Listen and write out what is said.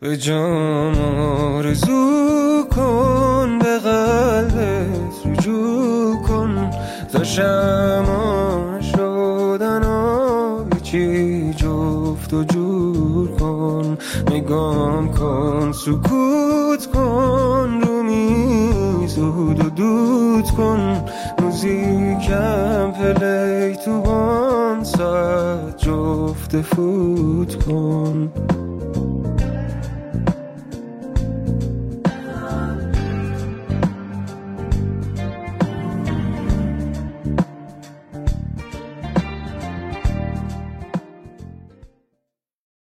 به جام آرزو کن، به قلبت رجوع کن، تا شمع شدن آبی چی جفت و جور کن. نگام کن، سکوت کن، رو میزود و دود کن، موزیکم پلی تو بان ساعت جفت فوت کن.